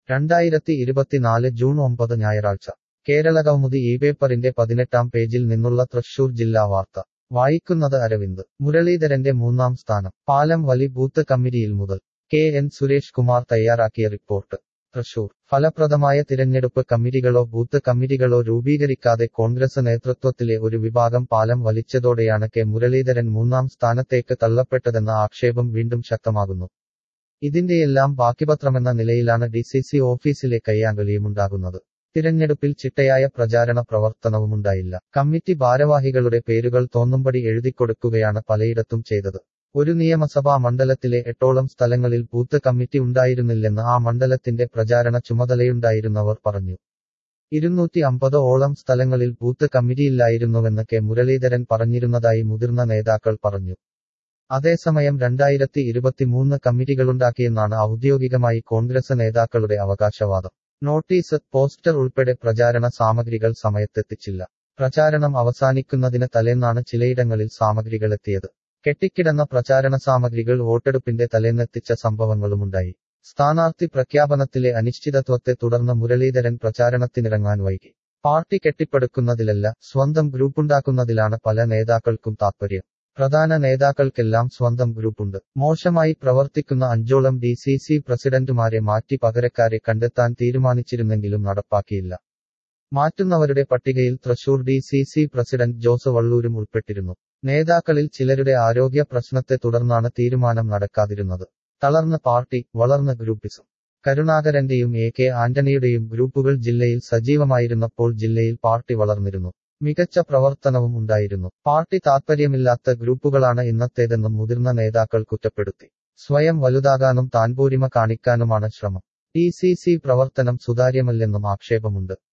2024 June 9 ഞായറാഴ്ച കേരളകൗമുദി ഈ പേപ്പറിന്റെ 18-ാം പേജിൽ നിന്നുള്ള തൃശൂർ ജില്ലാ വാർത്ത വായിക്കുന്നത് അരവിന്ദ്. മുരളീധരന്റെ 3-ാം സ്ഥാനം. പാലം വലി ബൂത്ത് കമ്മിറ്റിയിൽ മുതൽ. കെ എൻ സുരേഷ് കുമാർ തയ്യാറാക്കിയ റിപ്പോർട്ട്. തൃശൂർ. ഫലപ്രദമായ തിരഞ്ഞെടുപ്പ് കമ്മിറ്റികളോ ബൂത്ത് കമ്മിറ്റികളോ രൂപീകരിക്കാതെ കോൺഗ്രസ് നേതൃത്വത്തിലെ ഒരു വിഭാഗം പാലം വലിച്ചതോടെയാണ് കെ മുരളീധരൻ 3-ാം സ്ഥാനത്തേക്ക് തള്ളപ്പെട്ടതെന്ന ആക്ഷേപം വീണ്ടും ശക്തമാകുന്നു. ഇതിന്റെയെല്ലാം ബാക്കിപത്രമെന്ന നിലയിലാണ് ഡിസിസി ഓഫീസിലെ കയ്യാങ്കളിയുമുണ്ടാകുന്നത്. തിരഞ്ഞെടുപ്പിൽ ചിട്ടയായ പ്രചാരണ പ്രവർത്തനവുമുണ്ടായില്ല. കമ്മിറ്റി ഭാരവാഹികളുടെ പേരുകൾ തോന്നുംപടി എഴുതിക്കൊടുക്കുകയാണ് പലയിടത്തും ചെയ്തത്. ഒരു നിയമസഭാ മണ്ഡലത്തിലെ 8ഓളം സ്ഥലങ്ങളിൽ ബൂത്ത് കമ്മിറ്റി ഉണ്ടായിരുന്നില്ലെന്ന് ആ മണ്ഡലത്തിന്റെ പ്രചാരണ ചുമതലയുണ്ടായിരുന്നവർ പറഞ്ഞു. 250ഓളം സ്ഥലങ്ങളിൽ ബൂത്ത് കമ്മിറ്റിയില്ലായിരുന്നുവെന്ന് കെ മുരളീധരൻ പറഞ്ഞിരുന്നതായി മുതിർന്ന നേതാക്കൾ പറഞ്ഞു. അതേസമയം 2023 കമ്മിറ്റികളുണ്ടാക്കിയെന്നാണ് ഔദ്യോഗികമായി കോൺഗ്രസ് നേതാക്കളുടെ അവകാശവാദം. നോട്ടീസ്, പോസ്റ്റർ ഉൾപ്പെടെ പ്രചാരണ സാമഗ്രികൾ സമയത്തെത്തിച്ചില്ല. പ്രചാരണം അവസാനിക്കുന്നതിന് തലേന്നാണ് ചിലയിടങ്ങളിൽ സാമഗ്രികളെത്തിയത്. കെട്ടിക്കിടന്ന പ്രചാരണ സാമഗ്രികൾ വോട്ടെടുപ്പിന്റെ തലേന്നെത്തിച്ച സംഭവങ്ങളുമുണ്ടായി. സ്ഥാനാർത്ഥി പ്രഖ്യാപനത്തിലെ അനിശ്ചിതത്വത്തെ തുടർന്ന് മുരളീധരൻ പ്രചാരണത്തിനിറങ്ങാൻ വൈകി. പാർട്ടി കെട്ടിപ്പടുക്കുന്നതിലല്ല, സ്വന്തം ഗ്രൂപ്പുണ്ടാക്കുന്നതിലാണ് പല നേതാക്കൾക്കും താത്പര്യം. പ്രധാന നേതാക്കൾക്കെല്ലാം സ്വന്തം ഗ്രൂപ്പുണ്ട്. മോശമായി പ്രവർത്തിക്കുന്ന 5ഓളം ഡിസിസി പ്രസിഡന്റുമാരെ മാറ്റി പകരക്കാരെ കണ്ടെത്താൻ തീരുമാനിച്ചിരുന്നെങ്കിലും നടപ്പാക്കിയില്ല. മാറ്റുന്നവരുടെ പട്ടികയിൽ തൃശൂർ ഡിസിസി പ്രസിഡന്റ് ജോസ് വള്ളൂരും ഉൾപ്പെട്ടിരുന്നു. നേതാക്കളിൽ ചിലരുടെ ആരോഗ്യ പ്രശ്നത്തെ തുടർന്നാണ് തീരുമാനം നടക്കാതിരുന്നത്. തളർന്ന പാർട്ടി, വളർന്ന ഗ്രൂപ്പിസം. കരുണാകരന്റെയും കെ ആന്റണിയുടെയും ഗ്രൂപ്പുകൾ ജില്ലയിൽ സജീവമായിരുന്നപ്പോൾ ജില്ലയിൽ പാർട്ടി വളർന്നിരുന്നു. മികച്ച പ്രവർത്തനവും ഉണ്ടായിരുന്നു. പാർട്ടി താത്പര്യമില്ലാത്ത ഗ്രൂപ്പുകളാണ് ഇന്നത്തേതെന്നും മുതിർന്ന നേതാക്കൾ കുറ്റപ്പെടുത്തി. സ്വയം വലുതാകാനും താൻപോരിമ കാണിക്കാനുമാണ് ശ്രമം. ഡിസിസി പ്രവർത്തനം സുതാര്യമല്ലെന്നും ആക്ഷേപമുണ്ട്.